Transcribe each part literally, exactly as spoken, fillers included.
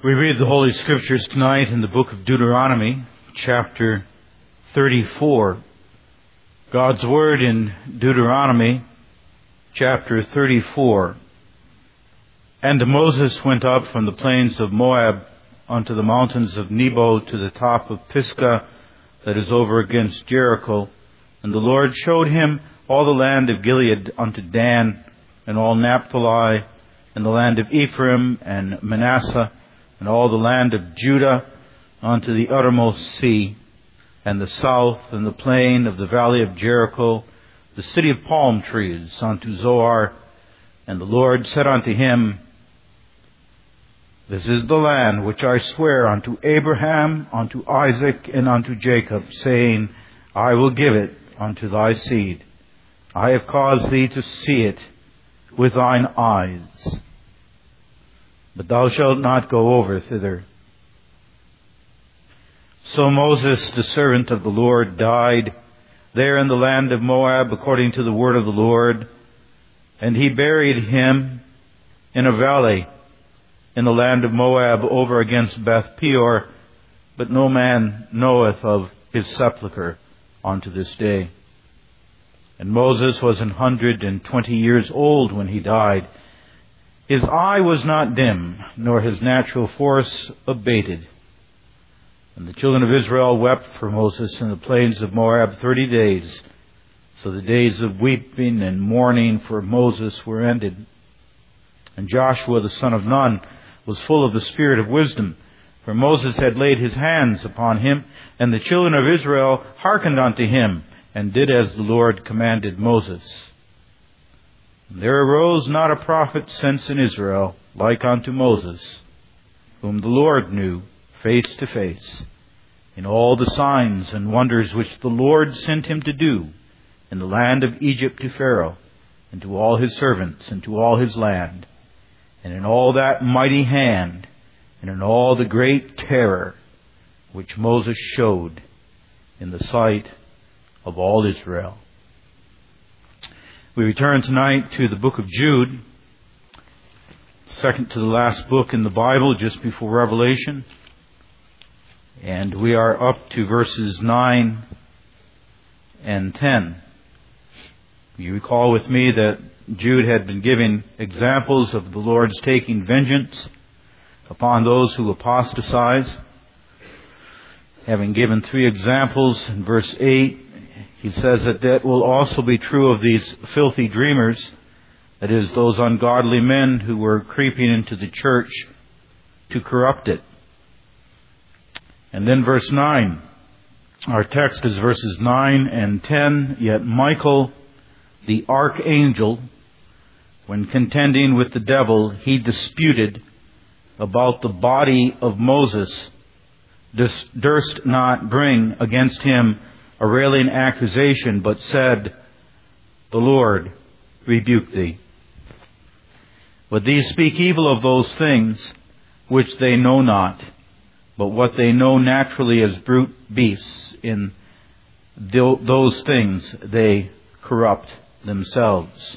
We read the Holy Scriptures tonight in the book of Deuteronomy, chapter thirty-four. God's Word in Deuteronomy, chapter thirty-four. And Moses went up from the plains of Moab unto the mountains of Nebo to the top of Pisgah, that is over against Jericho. And the Lord showed him all the land of Gilead unto Dan, and all Naphtali, and the land of Ephraim and Manasseh, and all the land of Judah unto the uttermost sea, and the south, and the plain of the valley of Jericho, the city of palm trees, unto Zoar. And the Lord said unto him, This is the land which I swear unto Abraham, unto Isaac, and unto Jacob, saying, I will give it unto thy seed. I have caused thee to see it with thine eyes, but thou shalt not go over thither. So Moses, the servant of the Lord, died there in the land of Moab, according to the word of the Lord. And he buried him in a valley in the land of Moab, over against Beth Peor, but no man knoweth of his sepulchre unto this day. And Moses was an hundred and twenty years old when he died. His eye was not dim, nor his natural force abated. And the children of Israel wept for Moses in the plains of Moab thirty days. So the days of weeping and mourning for Moses were ended. And Joshua the son of Nun was full of the spirit of wisdom, for Moses had laid his hands upon him, and the children of Israel hearkened unto him, and did as the Lord commanded Moses. And there arose not a prophet since in Israel like unto Moses, whom the Lord knew face to face, in all the signs and wonders which the Lord sent him to do in the land of Egypt to Pharaoh, and to all his servants, and to all his land, and in all that mighty hand, and in all the great terror which Moses showed in the sight of all Israel. We return tonight to the book of Jude, second to the last book in the Bible, just before Revelation. And we are up to verses nine and ten. You recall with me that Jude had been giving examples of the Lord's taking vengeance upon those who apostatize. Having given three examples in verse eight, he says that that will also be true of these filthy dreamers, that is, those ungodly men who were creeping into the church to corrupt it. And then verse nine, our text is verses nine and ten. Yet Michael, the archangel, when contending with the devil, he disputed about the body of Moses, durst not bring against him a railing accusation, but said, The Lord rebuke thee. But these speak evil of those things which they know not, but what they know naturally as brute beasts, in th- those things they corrupt themselves.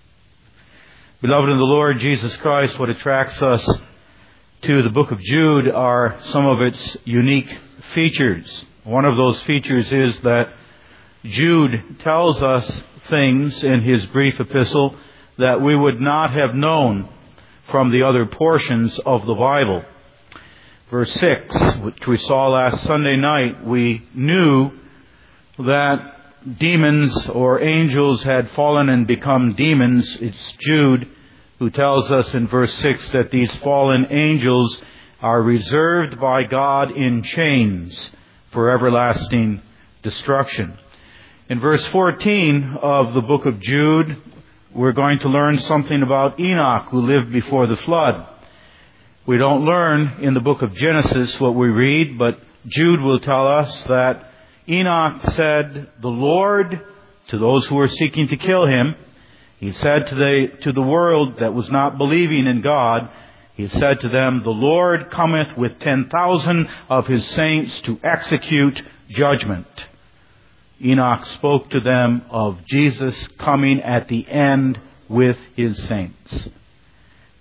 Beloved in the Lord Jesus Christ, what attracts us to the book of Jude are some of its unique features. One of those features is that Jude tells us things in his brief epistle that we would not have known from the other portions of the Bible. Verse six, which we saw last Sunday night, we knew that demons or angels had fallen and become demons. It's Jude who tells us in verse six that these fallen angels are reserved by God in chains for everlasting destruction. In verse fourteen of the book of Jude, we're going to learn something about Enoch, who lived before the flood. We don't learn in the book of Genesis what we read, but Jude will tell us that Enoch said, The Lord, to those who were seeking to kill him, he said to the, to the world that was not believing in God, he said to them, The Lord cometh with ten thousand of his saints to execute judgment. Enoch spoke to them of Jesus coming at the end with his saints.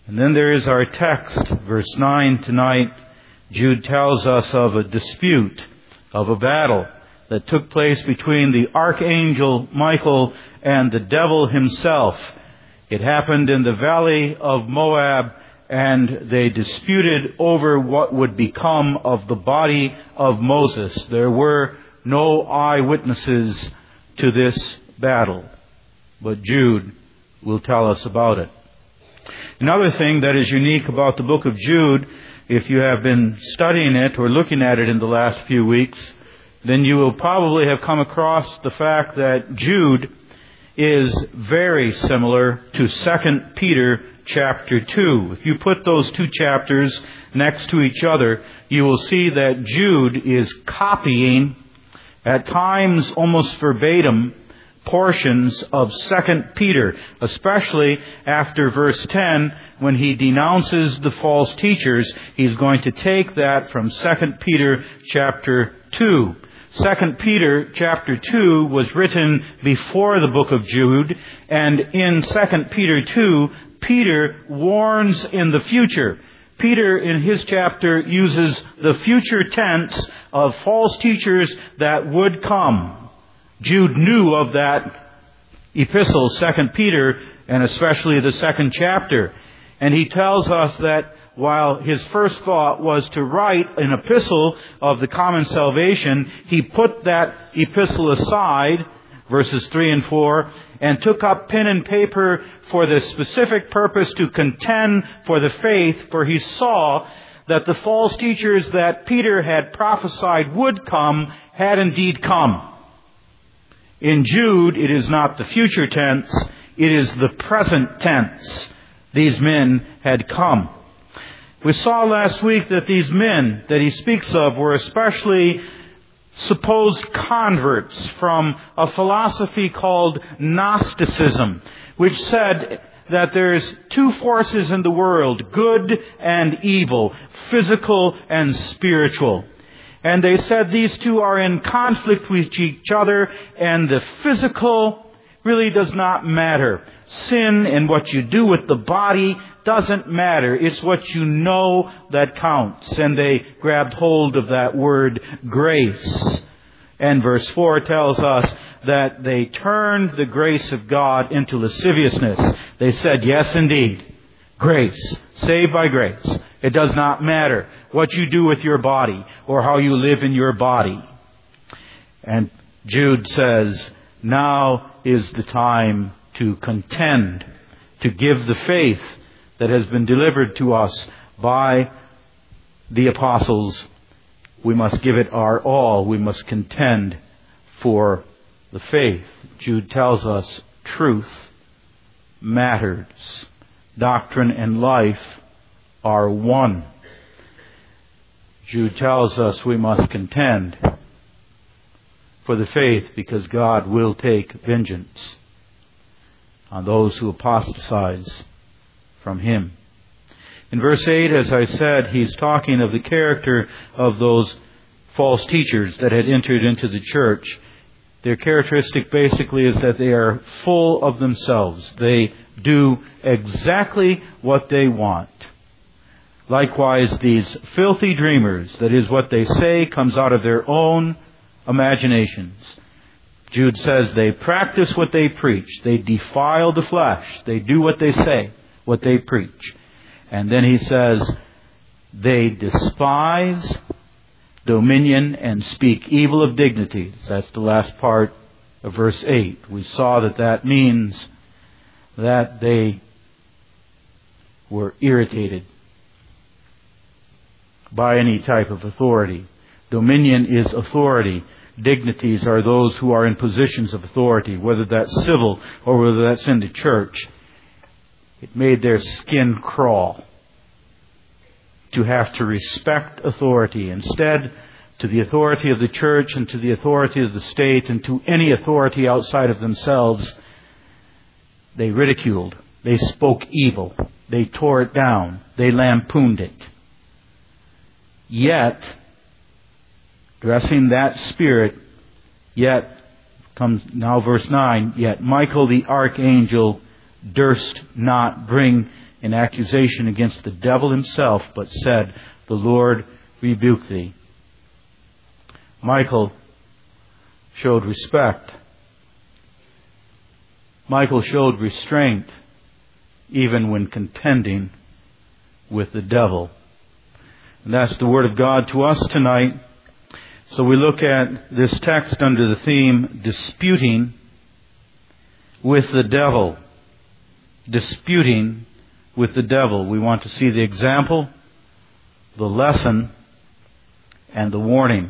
And then there is our text, verse nine tonight. Jude tells us of a dispute, of a battle that took place between the archangel Michael and the devil himself. It happened in the valley of Moab, and they disputed over what would become of the body of Moses. There were no eyewitnesses to this battle, but Jude will tell us about it. Another thing that is unique about the book of Jude, if you have been studying it or looking at it in the last few weeks, then you will probably have come across the fact that Jude is very similar to Second Peter chapter two. If you put those two chapters next to each other, you will see that Jude is copying, at times almost verbatim, portions of Second Peter, especially after verse ten, when he denounces the false teachers. He's going to take that from Second Peter chapter two. Second Peter chapter two was written before the book of Jude, and in Second Peter two, Peter warns in the future. Peter, in his chapter, uses the future tense of false teachers that would come. Jude knew of that epistle, Second Peter, and especially the second chapter. And he tells us that while his first thought was to write an epistle of the common salvation, he put that epistle aside, verses three and four, and took up pen and paper for the specific purpose to contend for the faith, for he saw that the false teachers that Peter had prophesied would come had indeed come. In Jude, it is not the future tense, it is the present tense. These men had come. We saw last week that these men that he speaks of were especially supposed converts from a philosophy called Gnosticism, which said that there's two forces in the world, good and evil, physical and spiritual. And they said these two are in conflict with each other, and the physical really does not matter. Sin and what you do with the body doesn't matter. It's what you know that counts. And they grabbed hold of that word grace. And verse four tells us that they turned the grace of God into lasciviousness. They said, yes, indeed, grace, saved by grace. It does not matter what you do with your body or how you live in your body. And Jude says, now is the time to contend, to give the faith that has been delivered to us by the apostles. We must give it our all. We must contend for the faith. Jude tells us truth matters. Doctrine and life are one. Jude tells us we must contend for the faith because God will take vengeance on those who apostatize from Him. In verse eight, as I said, he's talking of the character of those false teachers that had entered into the church. Their characteristic basically is that they are full of themselves. They do exactly what they want. Likewise, these filthy dreamers, that is, what they say comes out of their own imaginations. Jude says they practice what they preach. They defile the flesh. They do what they say, what they preach. And then he says they despise dominion and speak evil of dignities. That's the last part of verse eight. We saw that that means that they were irritated by any type of authority. Dominion is authority. Dignities are those who are in positions of authority, whether that's civil or whether that's in the church. It made their skin crawl to have to respect authority. Instead, to the authority of the church and to the authority of the state and to any authority outside of themselves, they ridiculed. They spoke evil. They tore it down. They lampooned it. Yet, dressing that spirit, yet, comes now verse nine, yet Michael the archangel durst not bring in accusation against the devil himself, but said, "The Lord rebuke thee." Michael showed respect. Michael showed restraint even when contending with the devil. And that's the Word of God to us tonight. So we look at this text under the theme, disputing with the devil. Disputing with the devil. We want to see the example, the lesson, and the warning.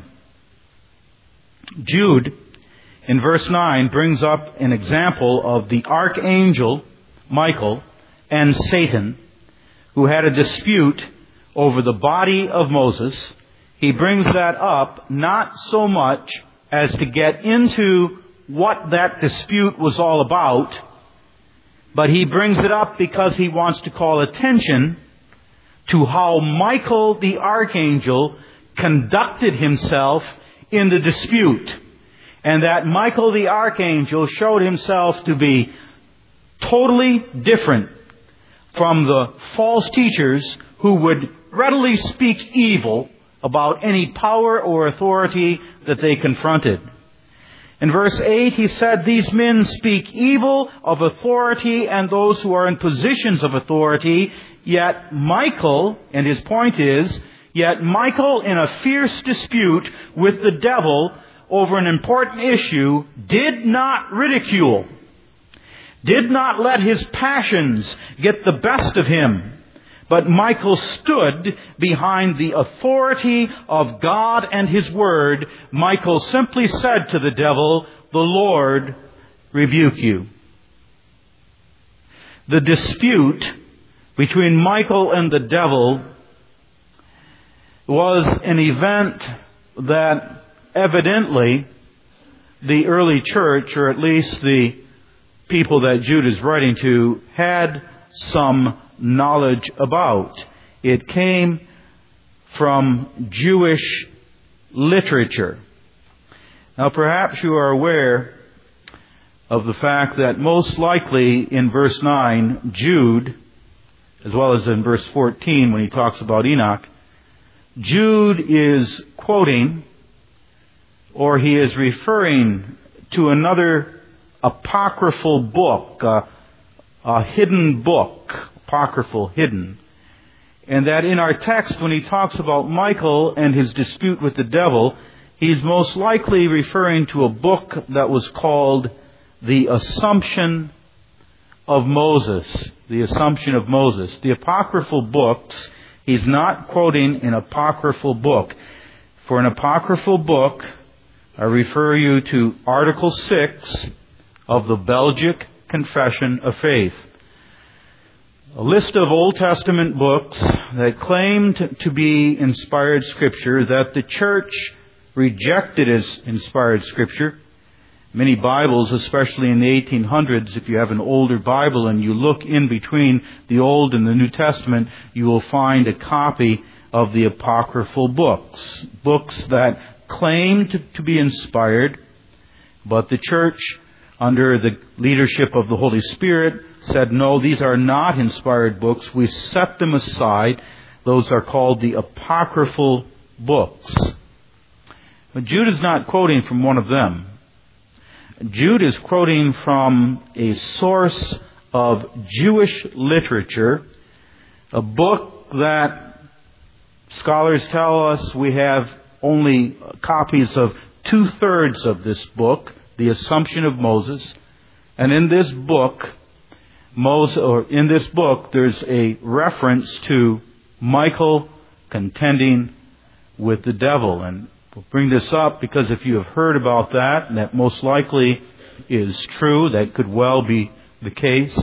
Jude, in verse nine, brings up an example of the archangel Michael and Satan, who had a dispute over the body of Moses. He brings that up not so much as to get into what that dispute was all about, but he brings it up because he wants to call attention to how Michael the archangel conducted himself in the dispute. And that Michael the archangel showed himself to be totally different from the false teachers who would readily speak evil about any power or authority that they confronted. In verse eight, he said, "These men speak evil of authority and those who are in positions of authority, yet Michael," and his point is, yet Michael, in a fierce dispute with the devil over an important issue, did not ridicule, did not let his passions get the best of him. But Michael stood behind the authority of God and His Word. Michael simply said to the devil, "The Lord rebuke you." The dispute between Michael and the devil was an event that evidently the early church, or at least the people that Jude is writing to, had some knowledge about. It came from Jewish literature. Now perhaps you are aware of the fact that most likely in verse nine, Jude, as well as in verse fourteen when he talks about Enoch, Jude is quoting, or he is referring to another apocryphal book, uh, a hidden book, apocryphal, hidden. And that in our text, when he talks about Michael and his dispute with the devil, he's most likely referring to a book that was called The Assumption of Moses. The Assumption of Moses. The apocryphal books, he's not quoting an apocryphal book. For an apocryphal book, I refer you to Article six of the Belgic Confession of Faith. A list of Old Testament books that claimed to be inspired Scripture, that the church rejected as inspired Scripture. Many Bibles, especially in the eighteen hundreds, if you have an older Bible and you look in between the Old and the New Testament, you will find a copy of the apocryphal books. Books that claimed to be inspired, but the church, under the leadership of the Holy Spirit, said, no, these are not inspired books. We set them aside. Those are called the apocryphal books. But Jude is not quoting from one of them. Jude is quoting from a source of Jewish literature, a book that scholars tell us we have only copies of two-thirds of this book, The Assumption of Moses. And in this book, Moses, or in this book, there's a reference to Michael contending with the devil. And we'll bring this up because if you have heard about that, and that most likely is true, that could well be the case.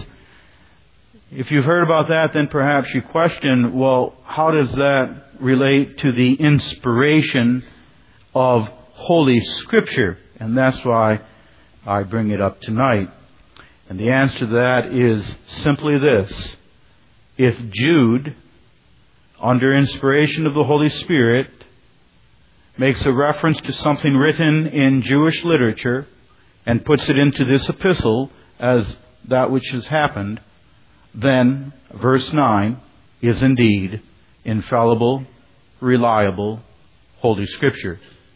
If you've heard about that, then perhaps you question, well, how does that relate to the inspiration of Holy Scripture? And that's why I bring it up tonight. And the answer to that is simply this. If Jude, under inspiration of the Holy Spirit, makes a reference to something written in Jewish literature and puts it into this epistle as that which has happened, then verse nine is indeed infallible, reliable, Holy Scripture.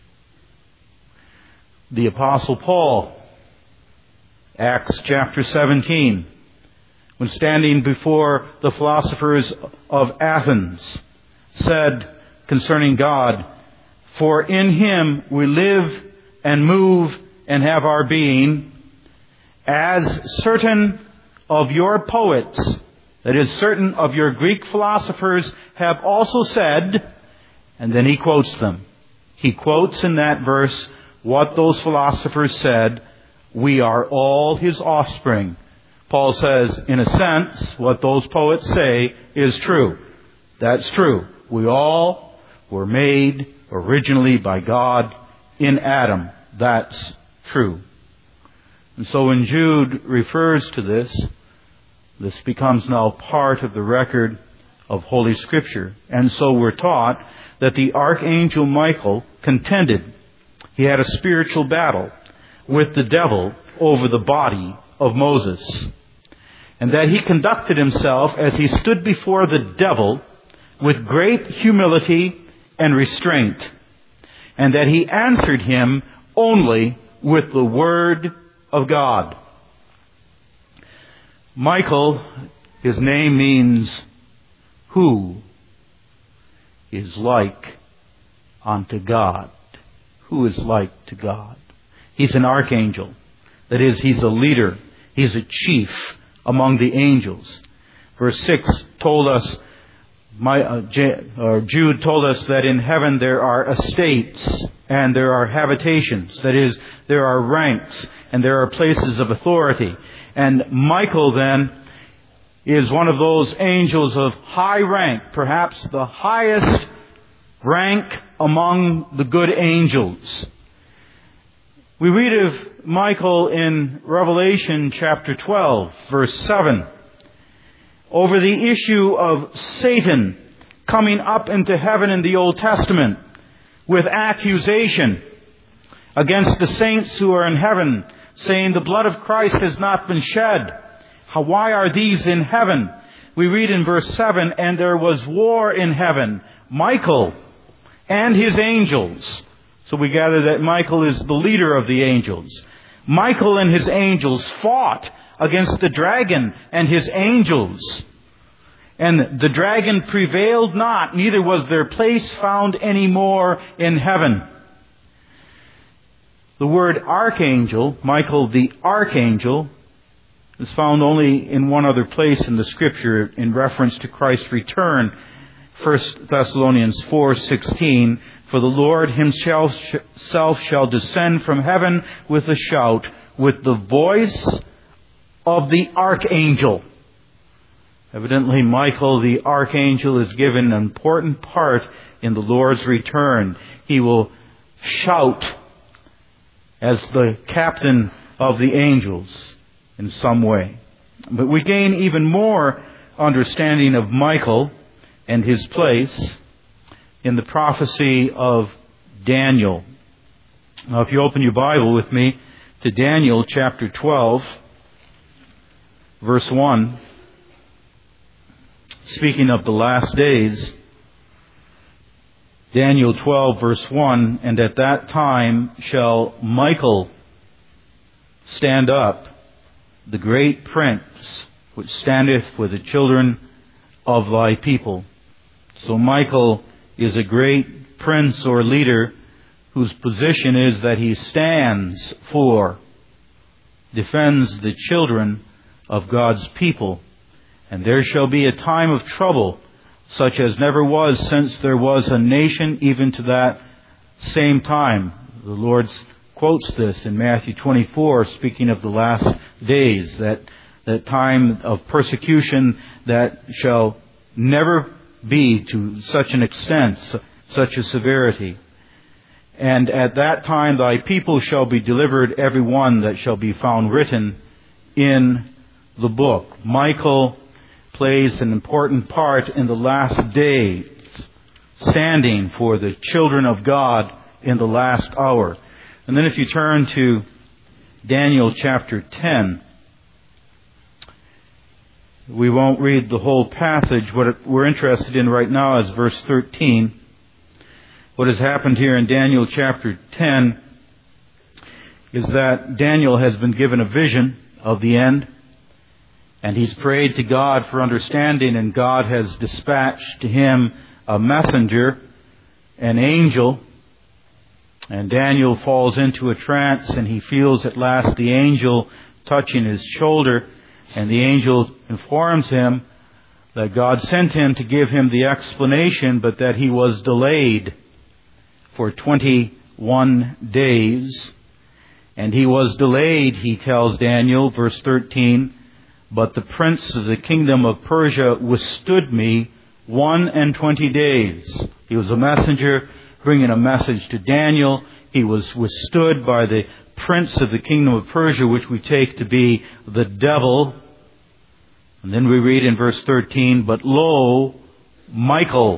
The Apostle Paul, Acts chapter seventeen, when standing before the philosophers of Athens, said concerning God, "For in Him we live and move and have our being, as certain of your poets," that is, certain of your Greek philosophers, "have also said," and then he quotes them. He quotes in that verse what those philosophers said. We are all His offspring. Paul says, in a sense, what those poets say is true. That's true. We all were made originally by God in Adam. That's true. And so when Jude refers to this, this becomes now part of the record of Holy Scripture. And so we're taught that the Archangel Michael contended. He had a spiritual battle with the devil over the body of Moses. And that he conducted himself as he stood before the devil with great humility and restraint. And that he answered him only with the Word of God. Michael, his name means who is like unto God. Who is like to God. He's an archangel. That is, he's a leader. He's a chief among the angels. Verse six told us, my, uh, J, or Jude told us that in heaven there are estates and there are habitations. That is, there are ranks and there are places of authority. And Michael then is one of those angels of high rank, perhaps the highest rank among the good angels. We read of Michael in Revelation chapter twelve, verse seven, over the issue of Satan coming up into heaven in the Old Testament with accusation against the saints who are in heaven, saying the blood of Christ has not been shed. How, why are these in heaven? We read in verse seven, and there was war in heaven. Michael and his angels. So we gather that Michael is the leader of the angels. Michael and his angels fought against the dragon and his angels. And the dragon prevailed not, neither was their place found any more in heaven. The word archangel, Michael the archangel, is found only in one other place in the Scripture in reference to Christ's return. First Thessalonians four sixteen, for the Lord Himself shall descend from heaven with a shout, with the voice of the archangel. Evidently, Michael the archangel is given an important part in the Lord's return. He will shout as the captain of the angels in some way. But we gain even more understanding of Michael and his place in the prophecy of Daniel. Now, if you open your Bible with me to Daniel chapter twelve, verse one, speaking of the last days, Daniel twelve, verse one, and at that time shall Michael stand up, the great prince, which standeth with the children of thy people. So Michael is a great prince or leader whose position is that he stands for, defends the children of God's people. And there shall be a time of trouble such as never was since there was a nation, even to that same time. The Lord quotes this in Matthew twenty-four, speaking of the last days, that, that time of persecution that shall never be to such an extent, such a severity. And at that time thy people shall be delivered, every one that shall be found written in the book. Michael plays an important part in the last days, standing for the children of God in the last hour. And then if you turn to Daniel chapter ten, We won't read the whole passage. What we're interested in right now is verse thirteen. What has happened here in Daniel chapter ten is that Daniel has been given a vision of the end, and he's prayed to God for understanding, and God has dispatched to him a messenger, an angel, and Daniel falls into a trance, and he feels at last the angel touching his shoulder, and the angel informs him that God sent him to give him the explanation, but that he was delayed for twenty-one days. And he was delayed, he tells Daniel, verse thirteen, but the prince of the kingdom of Persia withstood me one and twenty days. He was a messenger bringing a message to Daniel. He was withstood by the prince of the kingdom of Persia, which we take to be the devil. And then we read in verse thirteen, but lo, Michael,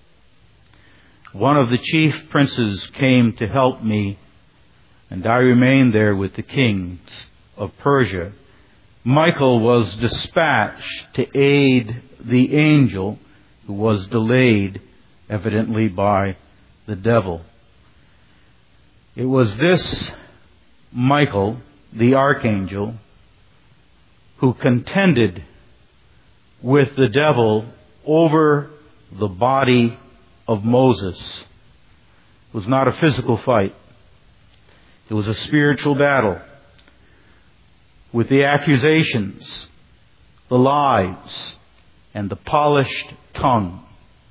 one of the chief princes, came to help me, and I remained there with the kings of Persia. Michael was dispatched to aid the angel who was delayed, evidently by the devil. It was this Michael, the archangel, who contended with the devil over the body of Moses. It was not a physical fight. It was a spiritual battle with the accusations, the lies, and the polished tongue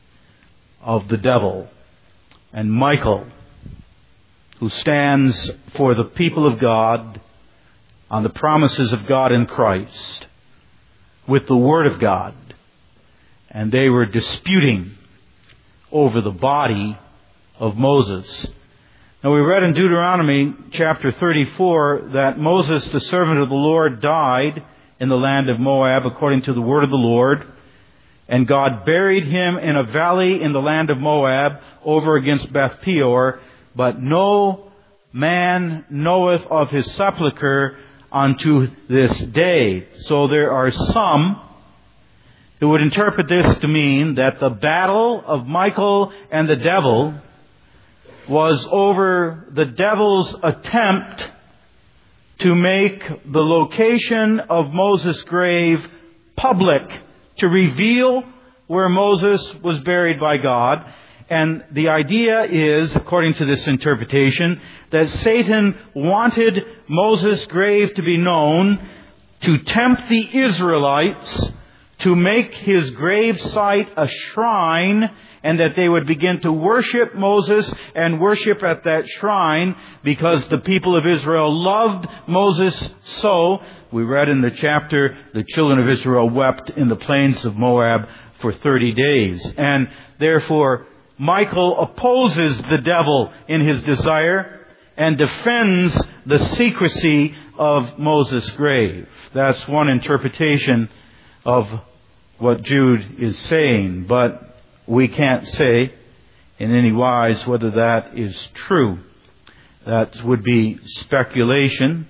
of the devil. And Michael, who stands for the people of God on the promises of God in Christ, with the Word of God, and they were disputing over the body of Moses. Now we read in Deuteronomy chapter thirty-four that Moses, the servant of the Lord, died in the land of Moab according to the word of the Lord, and God buried him in a valley in the land of Moab over against Beth Peor, but no man knoweth of his sepulchre unto this day. So there are some who would interpret this to mean that the battle of Michael and the devil was over the devil's attempt to make the location of Moses' grave public, to reveal where Moses was buried by God. And the idea is, according to this interpretation, that Satan wanted Moses' grave to be known to tempt the Israelites to make his grave site a shrine, and that they would begin to worship Moses and worship at that shrine because the people of Israel loved Moses so. We read in the chapter, the children of Israel wept in the plains of Moab for thirty days. And therefore, Michael opposes the devil in his desire and defends the secrecy of Moses' grave. That's one interpretation of what Jude is saying, but we can't say in any wise whether that is true. That would be speculation,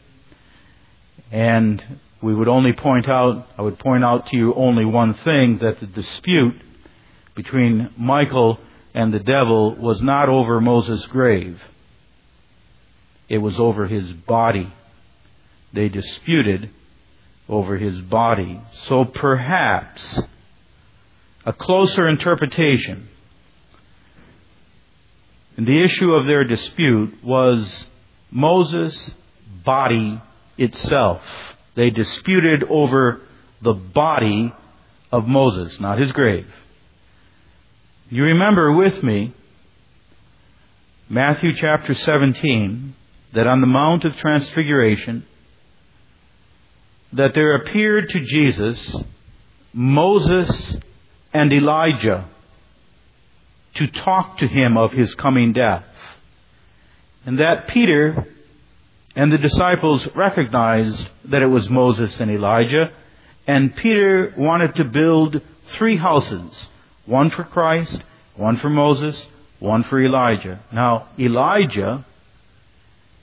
and we would only point out, I would point out to you only one thing, that the dispute between Michael and the devil was not over Moses' grave. It was over his body. They disputed over his body. So perhaps a closer interpretation and the issue of their dispute was Moses' body itself. They disputed over the body of Moses, not his grave. You remember with me Matthew chapter seventeen, that on the Mount of Transfiguration, that there appeared to Jesus Moses and Elijah to talk to him of his coming death. And that Peter and the disciples recognized that it was Moses and Elijah. And Peter wanted to build three houses. One for Christ, one for Moses, one for Elijah. Now, Elijah,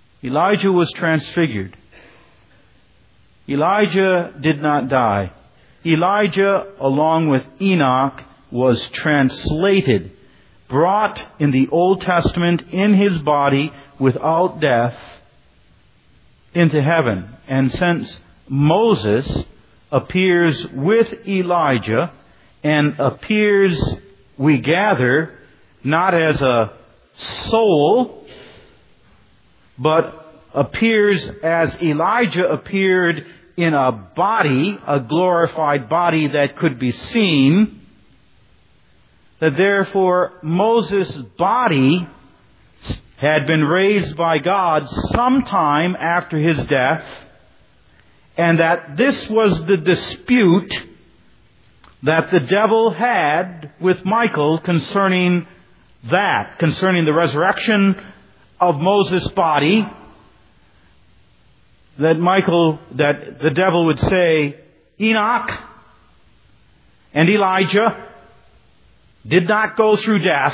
Elijah was transfigured. Elijah did not die. Elijah, along with Enoch, was translated, brought in the Old Testament in his body without death into heaven. And since Moses appears with Elijah and appears, we gather, not as a soul, but appears as Elijah appeared in a body, a glorified body that could be seen, that therefore Moses' body had been raised by God sometime after his death, and that this was the dispute that the devil had with Michael concerning that, concerning the resurrection of Moses' body, that Michael, that the devil would say, Enoch and Elijah did not go through death,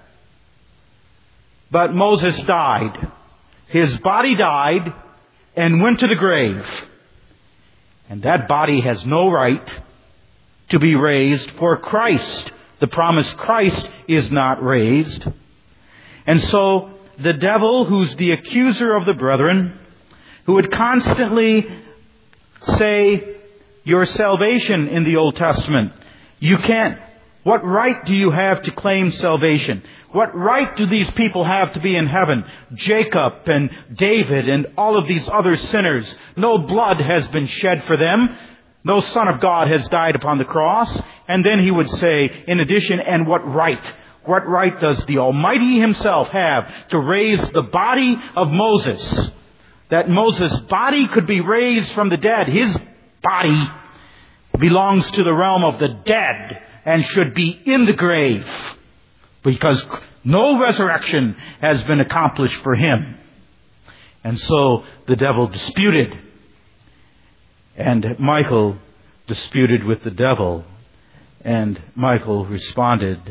but Moses died. His body died and went to the grave. And that body has no right to be raised for Christ. The promised Christ is not raised. And so the devil, who's the accuser of the brethren, who would constantly say, your salvation in the Old Testament, you can't, what right do you have to claim salvation? What right do these people have to be in heaven? Jacob and David and all of these other sinners. No blood has been shed for them. No Son of God has died upon the cross. And then he would say, in addition, and what right? What right does the Almighty Himself have to raise the body of Moses? That Moses' body could be raised from the dead. His body belongs to the realm of the dead and should be in the grave, because no resurrection has been accomplished for him. And so the devil disputed, and Michael disputed with the devil, and Michael responded,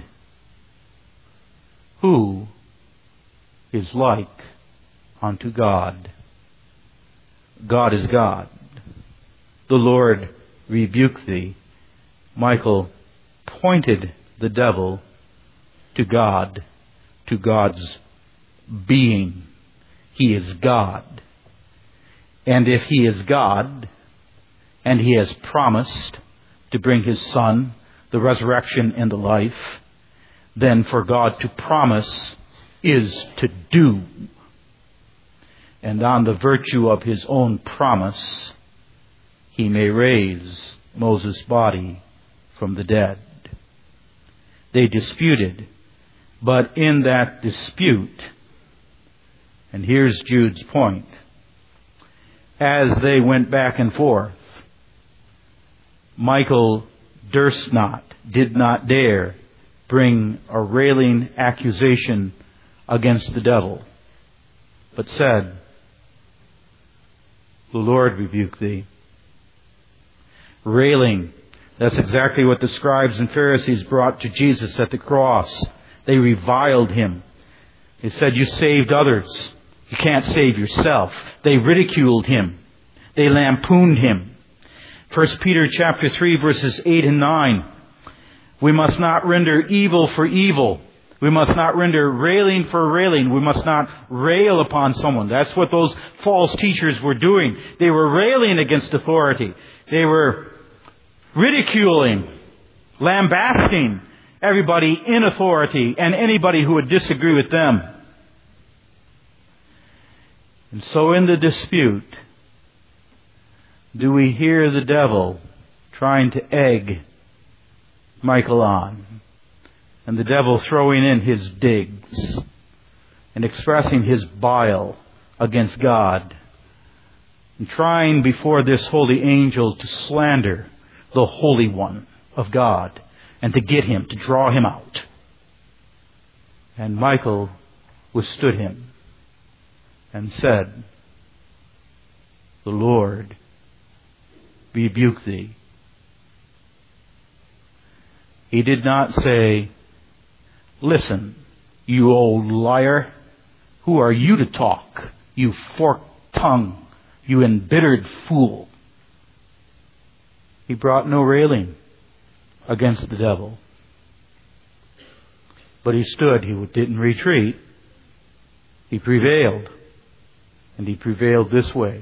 who is like unto God? God is God. The Lord rebuke thee. Michael pointed the devil to God, to God's being. He is God. And if He is God, and He has promised to bring His Son, the resurrection and the life, then for God to promise is to do. And on the virtue of His own promise, He may raise Moses' body from the dead. They disputed, but in that dispute, and here's Jude's point, as they went back and forth, Michael durst not, did not dare bring a railing accusation against the devil, but said, the Lord rebuke thee. Railing, that's exactly what the scribes and Pharisees brought to Jesus at the cross. They reviled Him. They said, you saved others. You can't save yourself. They ridiculed Him. They lampooned Him. First Peter chapter three, verses eight and nine. We must not render evil for evil. We must not render railing for railing. We must not rail upon someone. That's what those false teachers were doing. They were railing against authority. They were ridiculing, lambasting everybody in authority and anybody who would disagree with them. And so in the dispute, do we hear the devil trying to egg Michael on? And the devil throwing in his digs and expressing his bile against God, and trying before this holy angel to slander the Holy One of God and to get him, to draw him out. And Michael withstood him and said, the Lord rebuke thee. He did not say, listen, you old liar, who are you to talk, you forked tongue, you embittered fool? He brought no railing against the devil. But he stood. He didn't retreat. He prevailed. And he prevailed this way.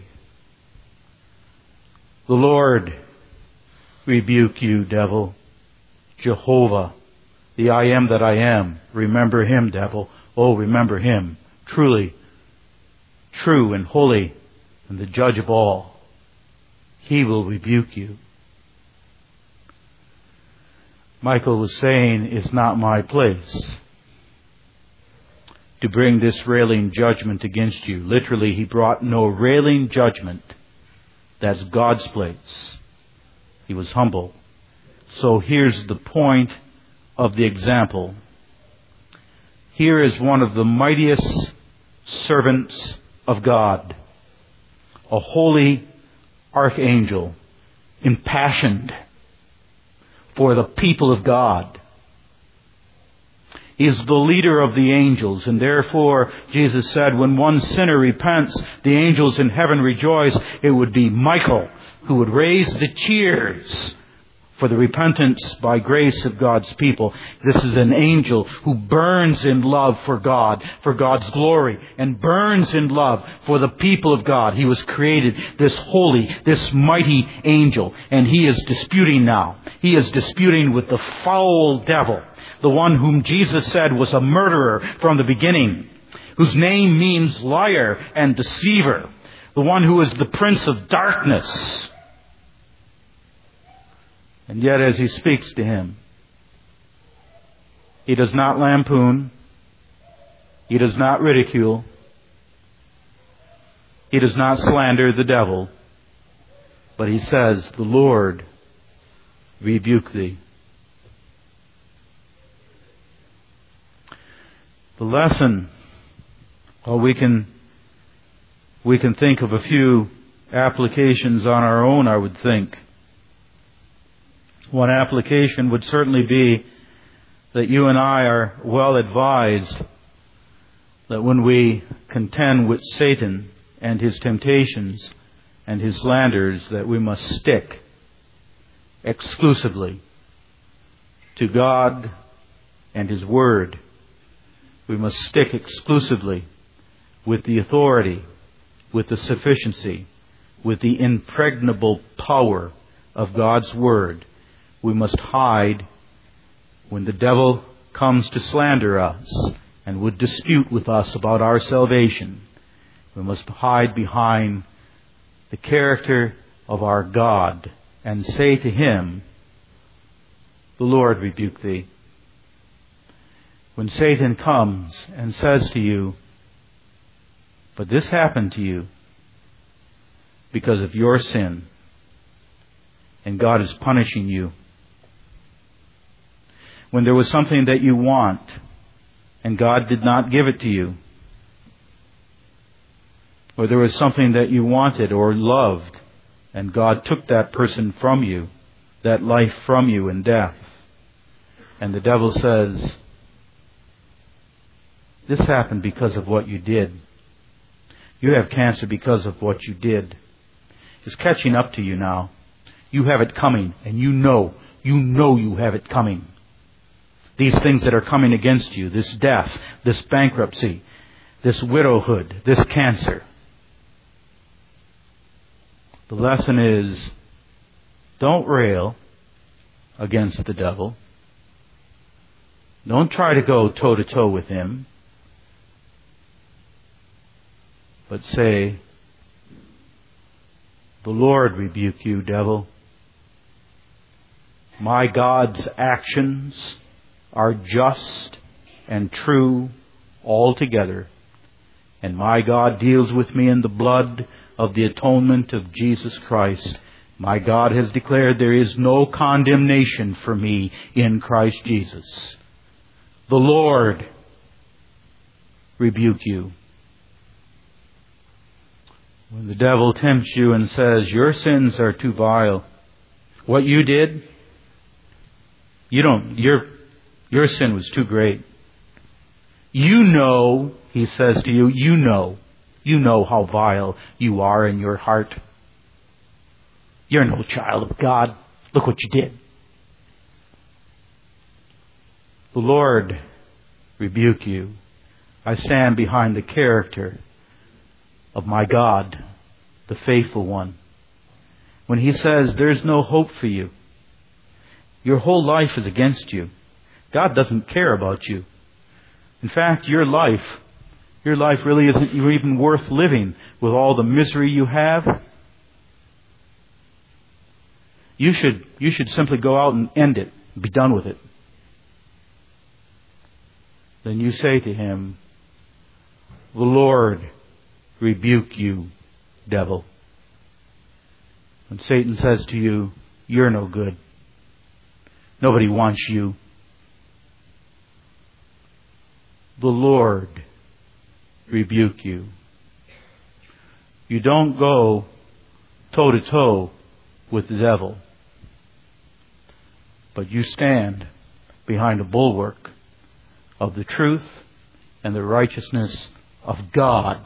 The Lord rebuke you, devil. Jehovah, the I am that I am. Remember Him, devil. Oh, remember Him. Truly, true and holy, and the judge of all. He will rebuke you. Michael was saying, it's not my place to bring this railing judgment against you. Literally, he brought no railing judgment. That's God's place. He was humble. So here's the point of the example. Here is one of the mightiest servants of God, a holy archangel, impassioned for the people of God. He is the leader of the angels, and therefore Jesus said, when one sinner repents, the angels in heaven rejoice. It would be Michael who would raise the cheers for the repentance by grace of God's people. This is an angel who burns in love for God, for God's glory, and burns in love for the people of God. He was created, this holy, this mighty angel, and he is disputing now. He is disputing with the foul devil, the one whom Jesus said was a murderer from the beginning, whose name means liar and deceiver, the one who is the prince of darkness. And yet as he speaks to him, he does not lampoon, he does not ridicule, he does not slander the devil, but he says, the Lord rebuke thee. The lesson, well, we can we can think of a few applications on our own, I would think. One application would certainly be that you and I are well advised that when we contend with Satan and his temptations and his slanders, that we must stick exclusively to God and His Word. We must stick exclusively with the authority, with the sufficiency, with the impregnable power of God's Word. We must hide when the devil comes to slander us and would dispute with us about our salvation. We must hide behind the character of our God and say to Him, the Lord rebuke thee. When Satan comes and says to you, but this happened to you because of your sin, and God is punishing you. When there was something that you want, and God did not give it to you, or there was something that you wanted or loved, and God took that person from you, that life from you in death, and the devil says, this happened because of what you did. You have cancer because of what you did. It's catching up to you now. You have it coming, and you know, you know you have it coming. These things that are coming against you, this death, this bankruptcy, this widowhood, this cancer. The lesson is, don't rail against the devil. Don't try to go toe-to-toe with him. But say, the Lord rebuke you, devil. My God's actions are just and true altogether. And my God deals with me in the blood of the atonement of Jesus Christ. My God has declared there is no condemnation for me in Christ Jesus. The Lord rebuke you. When the devil tempts you and says, your sins are too vile, what you did, you don't, your, your sin was too great. You know, he says to you, you know, you know how vile you are in your heart. You're no child of God. Look what you did. The Lord rebuke you. I stand behind the character of my God, the faithful one. When He says there's no hope for you, your whole life is against you. God doesn't care about you. In fact, your life, your life really isn't even worth living with all the misery you have. You should, you should simply go out and end it, be done with it. Then you say to Him, the Lord rebuke you, devil. When Satan says to you, you're no good. Nobody wants you. The Lord rebuke you. You don't go toe to toe with the devil, but you stand behind a bulwark of the truth and the righteousness of God.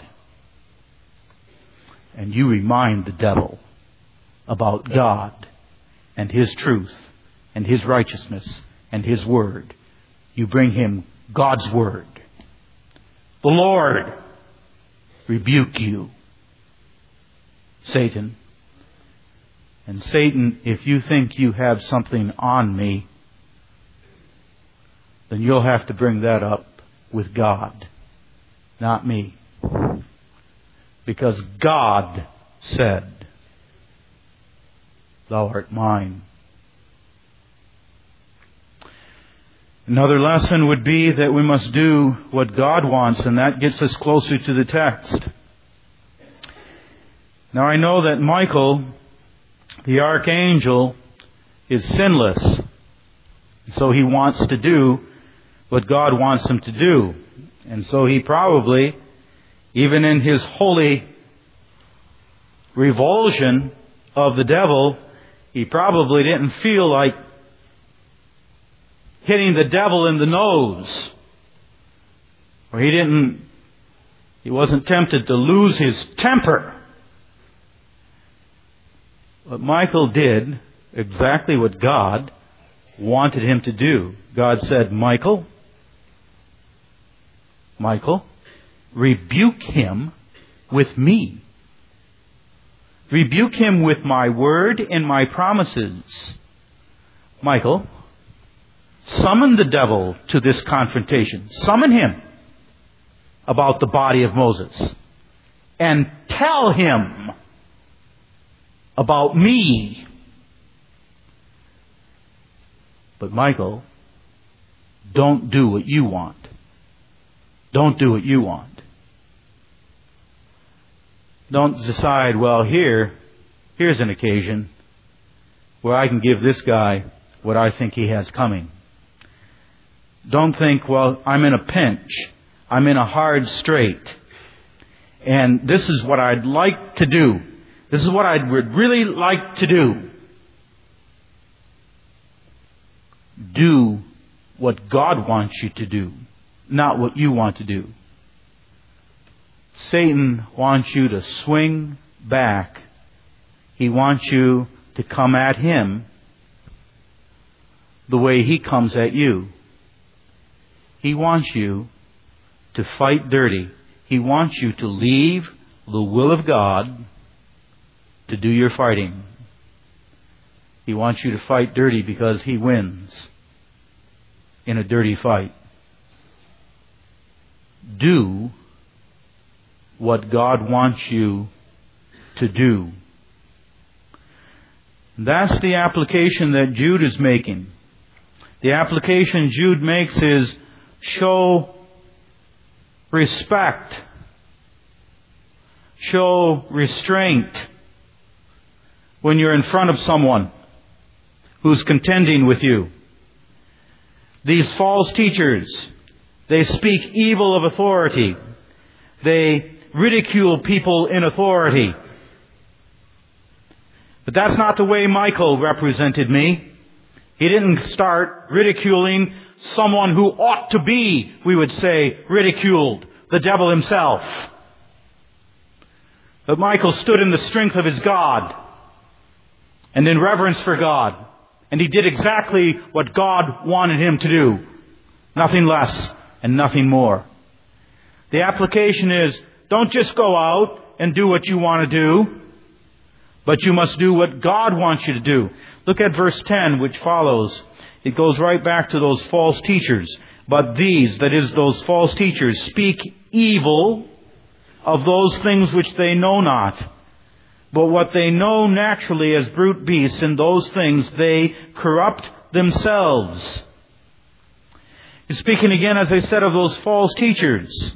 And you remind the devil about God and His truth and His righteousness and His word. You bring him God's word. The Lord rebuke you, Satan. And Satan, if you think you have something on me, then you'll have to bring that up with God, not me. Because God said, thou art mine. Another lesson would be that we must do what God wants, and that gets us closer to the text. Now I know that Michael, the archangel, is sinless. So he wants to do what God wants him to do. And so he probably, even in his holy revulsion of the devil, he probably didn't feel like hitting the devil in the nose. Or he didn't, he wasn't tempted to lose his temper. But Michael did exactly what God wanted him to do. God said, Michael, Michael, rebuke him with me. Rebuke him with my word and my promises. Michael, summon the devil to this confrontation. Summon him about the body of Moses. And tell him about me. But Michael, don't do what you want. Don't do what you want. Don't decide, well, here, here's an occasion where I can give this guy what I think he has coming. Don't think, well, I'm in a pinch. I'm in a hard strait. And this is what I'd like to do. This is what I would really like to do. Do what God wants you to do, not what you want to do. Satan wants you to swing back. He wants you to come at him the way he comes at you. He wants you to fight dirty. He wants you to leave the will of God to do your fighting. He wants you to fight dirty because he wins in a dirty fight. Do what God wants you to do. That's the application that Jude is making. The application Jude makes is show respect. Show restraint when you're in front of someone who's contending with you. These false teachers, they speak evil of authority. They ridicule people in authority. But that's not the way Michael represented me. He didn't start ridiculing someone who ought to be, we would say, ridiculed, the devil himself. But Michael stood in the strength of his God and in reverence for God. And he did exactly what God wanted him to do. Nothing less and nothing more. The application is, don't just go out and do what you want to do, but you must do what God wants you to do. Look at verse ten, which follows. It goes right back to those false teachers. But these, that is, those false teachers, speak evil of those things which they know not. But what they know naturally as brute beasts, in those things they corrupt themselves. He's speaking again, as I said, of those false teachers.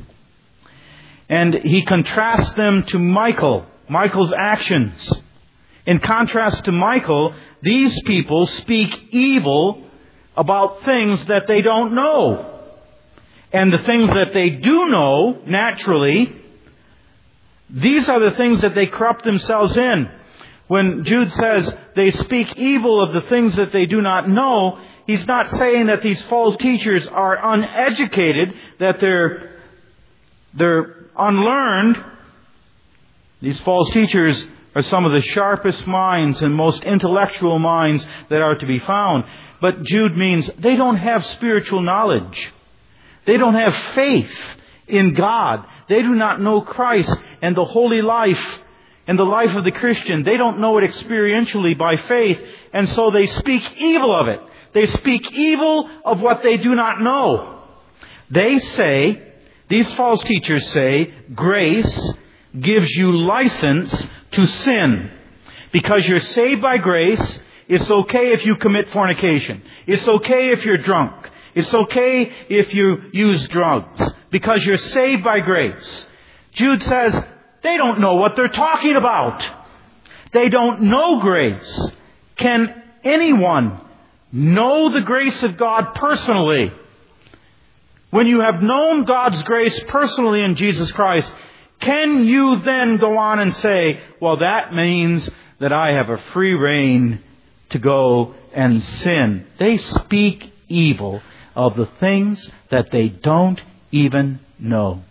And he contrasts them to Michael, Michael's actions. In contrast to Michael, these people speak evil about things that they don't know. And the things that they do know, naturally, these are the things that they corrupt themselves in. When Jude says they speak evil of the things that they do not know, he's not saying that these false teachers are uneducated, that they're, they're unlearned. These false teachers are some of the sharpest minds and most intellectual minds that are to be found. But Jude means they don't have spiritual knowledge. They don't have faith in God. They do not know Christ and the holy life and the life of the Christian. They don't know it experientially by faith, and so they speak evil of it. They speak evil of what they do not know. They say, these false teachers say, grace gives you license to sin. Because you're saved by grace, it's okay if you commit fornication. It's okay if you're drunk. It's okay if you use drugs. Because you're saved by grace. Jude says, they don't know what they're talking about. They don't know grace. Can anyone know the grace of God personally? When you have known God's grace personally in Jesus Christ, can you then go on and say, well, that means that I have a free rein to go and sin? They speak evil of the things that they don't even know.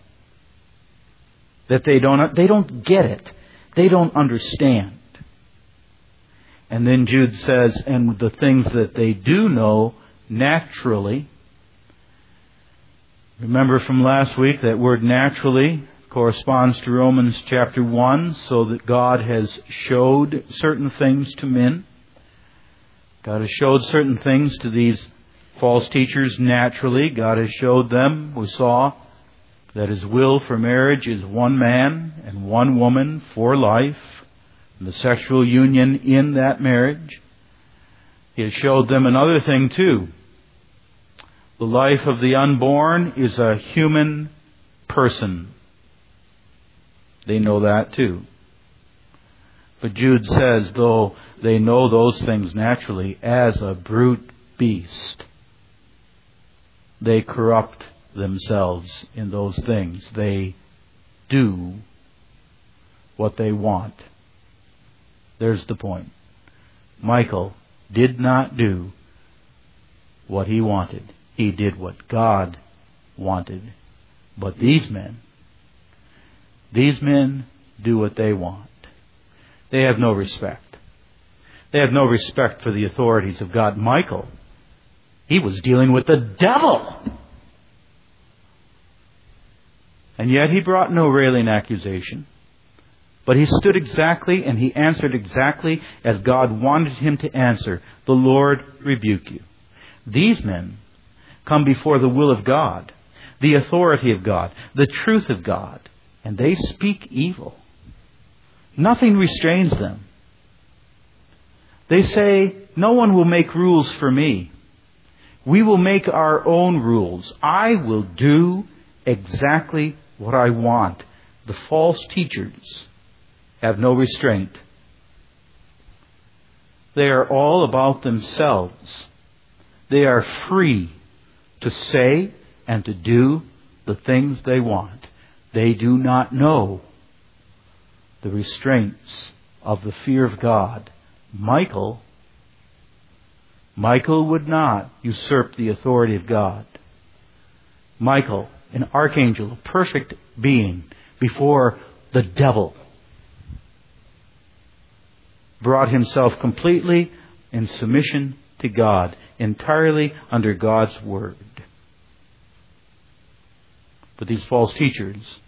That they don't, they don't get it. They don't understand. And then Jude says, and the things that they do know naturally. Remember from last week that word naturally corresponds to Romans chapter one, so that God has showed certain things to men. God has showed certain things to these false teachers naturally. God has showed them, we saw, that His will for marriage is one man and one woman for life, and the sexual union in that marriage. He has showed them another thing too. The life of the unborn is a human person. They know that too. But Jude says, though they know those things naturally, as a brute beast, they corrupt themselves in those things. They do what they want. There's the point. Michael did not do what he wanted. He did what God wanted. But these men, these men do what they want. They have no respect. They have no respect for the authorities of God. Michael, he was dealing with the devil. And yet he brought no railing accusation. But he stood exactly and he answered exactly as God wanted him to answer. The Lord rebuke you. These men come before the will of God, the authority of God, the truth of God, and they speak evil. Nothing restrains them. They say, no one will make rules for me. We will make our own rules. I will do exactly what I want. The false teachers have no restraint. They are all about themselves. They are free to say and to do the things they want. They do not know the restraints of the fear of God. Michael, Michael would not usurp the authority of God. Michael, an archangel, a perfect being before the devil, brought himself completely in submission to God, entirely under God's Word. But these false teachers,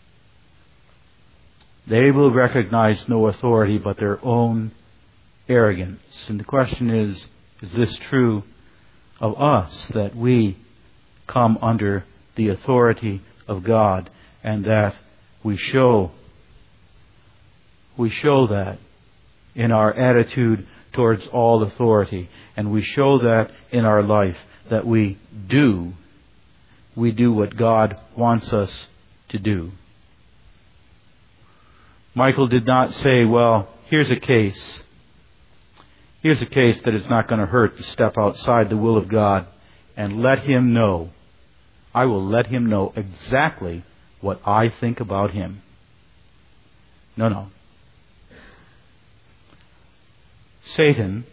they will recognize no authority but their own arrogance. And the question is, is this true of us, that we come under the authority of God, and that we show we show that in our attitude towards all authority, and we show that in our life, that we do we do what God wants us to do. Michael did not say, well, here's a case. Here's a case that it's not going to hurt to step outside the will of God and let him know. I will let him know exactly what I think about him. No, no. Satan,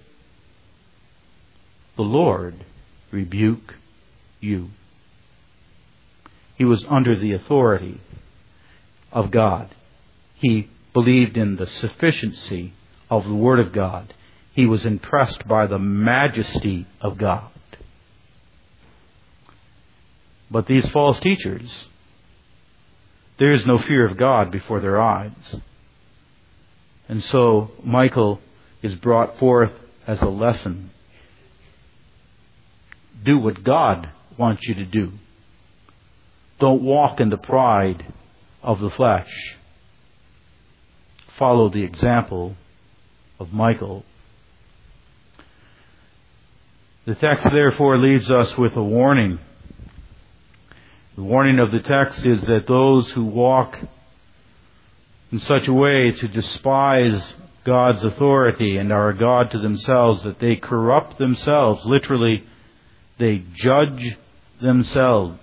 the Lord, rebuke you. He was under the authority of God. He believed in the sufficiency of the Word of God. He was impressed by the majesty of God. But these false teachers, there is no fear of God before their eyes. And so Michael is brought forth as a lesson. Do what God wants you to do. Don't walk in the pride of the flesh. Follow the example of Michael. The text therefore leaves us with a warning. The warning of the text is that those who walk in such a way to despise God's authority and are a God to themselves, that they corrupt themselves. Literally, they judge themselves.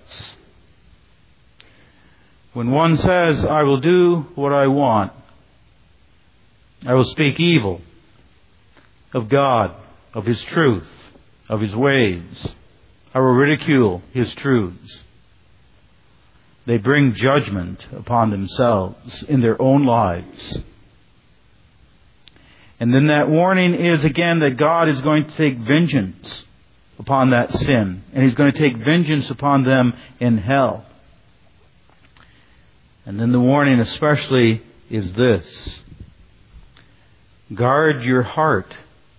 When one says, I will do what I want, I will speak evil of God, of His truth, of His ways, I will ridicule His truths. They bring judgment upon themselves in their own lives. And then that warning is again that God is going to take vengeance upon that sin. And He's going to take vengeance upon them in hell. And then the warning especially is this. Guard your heart,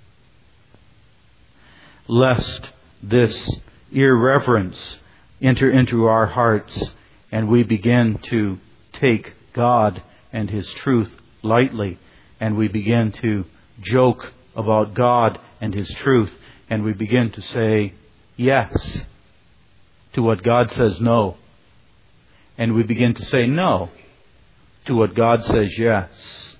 lest this irreverence enter into our hearts and we begin to take God and His truth lightly, and we begin to joke about God and His truth, and we begin to say yes to what God says no, and we begin to say no to what God says yes.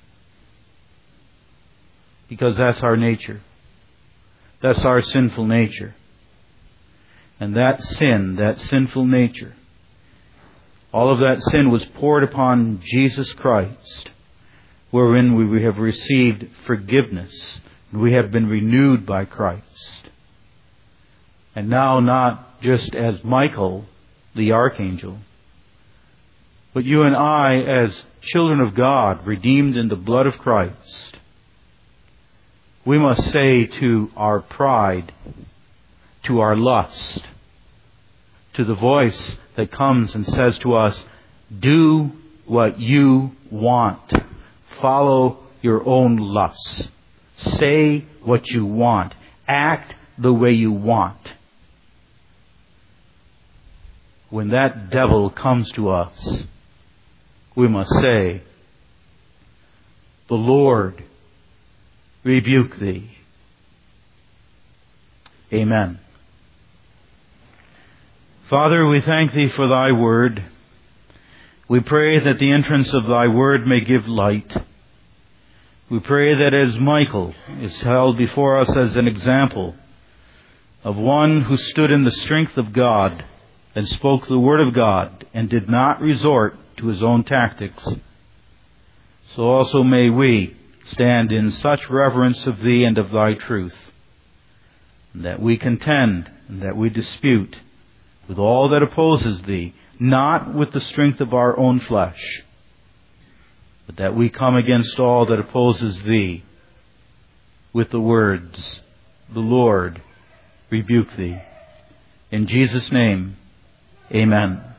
Because that's our nature. That's our sinful nature. And that sin, that sinful nature, all of that sin was poured upon Jesus Christ, wherein we have received forgiveness. We have been renewed by Christ. And now not just as Michael, the archangel, but you and I as children of God, redeemed in the blood of Christ, we must say to our pride, to our lust, to the voice that comes and says to us, do what you want. Follow your own lusts. Say what you want. Act the way you want. When that devil comes to us, we must say, the Lord rebuke thee. Amen. Father, we thank Thee for Thy word. We pray that the entrance of Thy word may give light. We pray that as Michael is held before us as an example of one who stood in the strength of God and spoke the word of God and did not resort to his own tactics, so also may we stand in such reverence of Thee and of Thy truth, and that we contend and that we dispute with all that opposes Thee, not with the strength of our own flesh, but that we come against all that opposes Thee with the words, the Lord rebuke thee. In Jesus' name, amen.